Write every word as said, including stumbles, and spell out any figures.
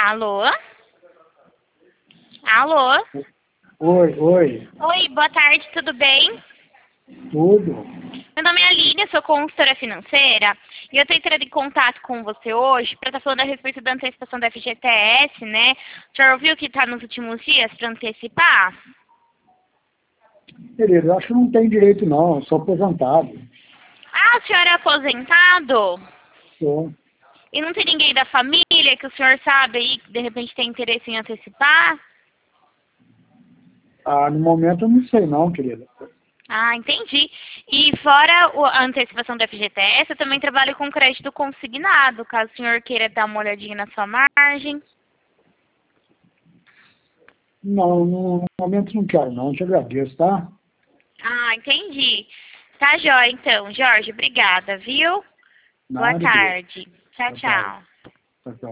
Alô? Alô? Oi, oi. Oi, boa tarde, tudo bem? Tudo? Meu nome é Aline, sou consultora financeira e eu estou entrando em contato com você hoje para estar falando a respeito da antecipação da F G T S, né? O senhor ouviu que está nos últimos dias para antecipar? Querido, eu acho que não tem direito não, eu sou aposentado. Ah, o senhor é aposentado? Sou. E não tem ninguém da família que o senhor sabe aí que de repente tem interesse em antecipar? Ah, no momento eu não sei não, querida. Ah, entendi. E fora o- a antecipação da F G T S, eu também trabalho com crédito consignado, caso o senhor queira dar uma olhadinha na sua margem. Não, no momento não quero não, te agradeço, tá? Ah, entendi. Tá jóia, então. Jorge, obrigada, viu? Boa Nada, querida. tarde. Tchau, Boa tarde. tchau. Tchau, tchau.